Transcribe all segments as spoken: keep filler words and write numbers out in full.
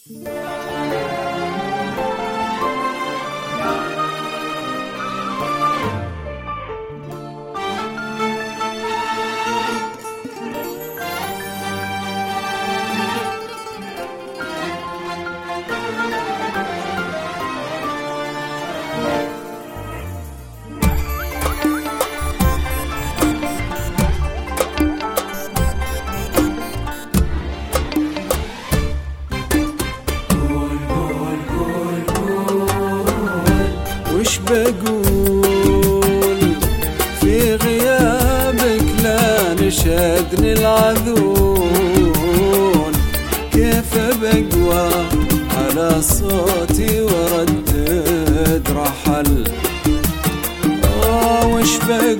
وش بقول في غيابك؟ لا نشدني العذول، كيف بقوى على صوتي وردد رحل؟ آه وش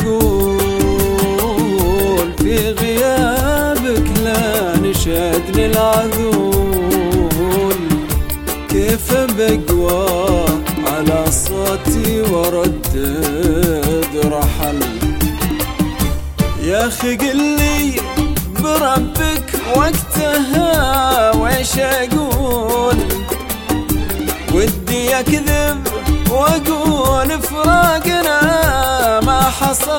بقول في غيابك؟ لا نشدني العذول، كيف بقوى على صوتي وردد رحل؟ يا اخي قلي بربك وقتها ويش اقول؟ ودي اكذب واقول فراقنا ما حصل.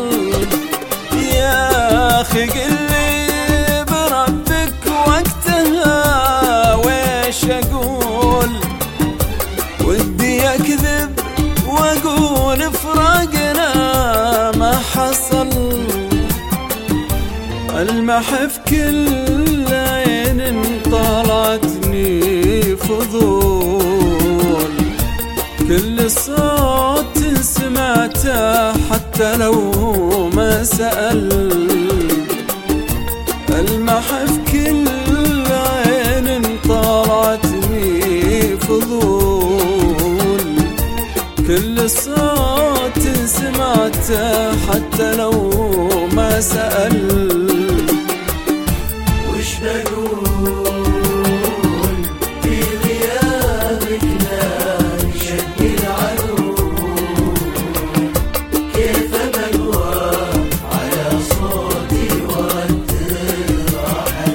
يا اخي قلي بربك وقتها ويش اقول؟ ودي اكذب واقول فراقنا ما حصل. المحف كل عين طالعتني فضول، كل صوت سمعته حتى لو ما سأل. المحف كل عين طالعتني فضول، كل صوت سمعته حتى لو ما سأل. وش بقول في غيابك؟ لا نشدني العذول، كيف بقوى على صوتي وردد رحل؟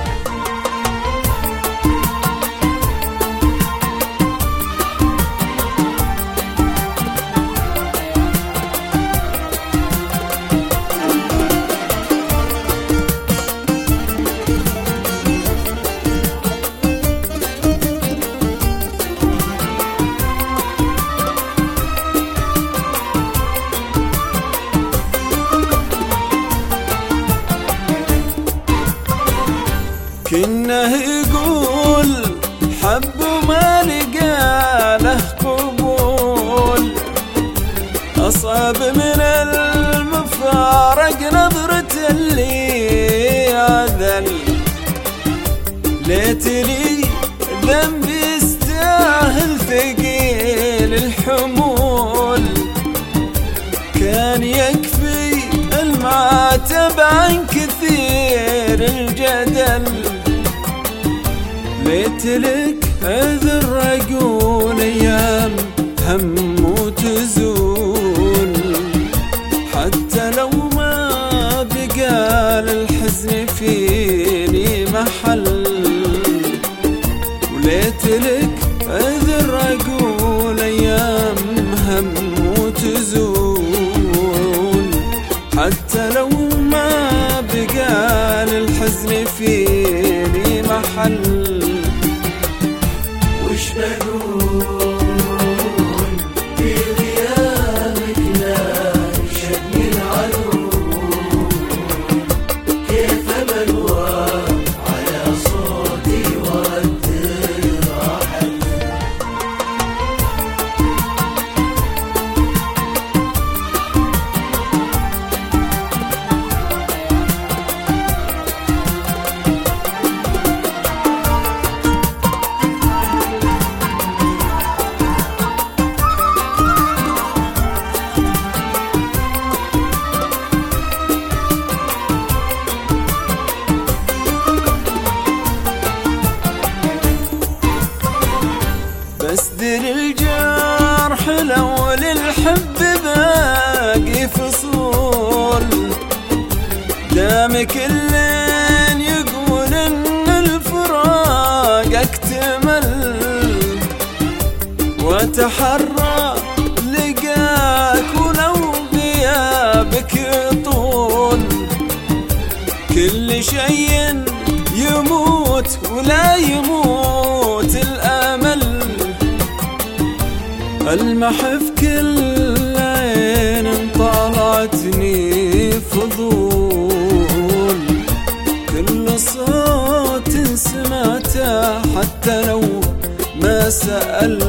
كنه يقول حب وما لقى له قبول، أصعب من المفارق نظرة اللي عذل. ليتلي ذنبي يستاهل ثقيل الحمول، كان يكفي المعاتب عن كثير الجدل. ليتلك عذر اقول ايام هم وتزول، حتى لو ما بقى للحزن فيني محل. وليتلك عذر اقول ايام هم وتزول، حتى لو ما بقى للحزن فيني محل. وش بقول في غيابك؟ لا نشدني العذول، كيف بقوى على صوتي وردد رحل؟ بسدر الجرح لو للحب باقي فصول، دام كل يقول ان الفراق اكتمل. يتحرى لقاك ولو غيابك يطول. كل شيء يموت ولا يموت الأمل، ألمح في كل عين طالعتني فضول. كل صوت سمعته حتى لو ما سأل،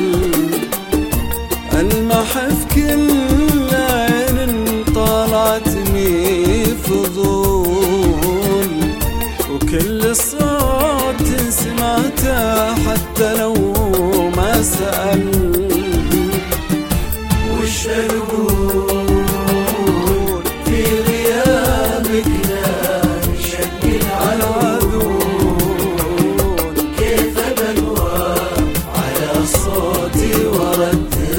ألمح في كل عين طالعتني فضول. وكل صوت سمعته حتى لو ما سأل. وش أقول في غيابك نار شق العذول، كيف بلوى على صوتي وردي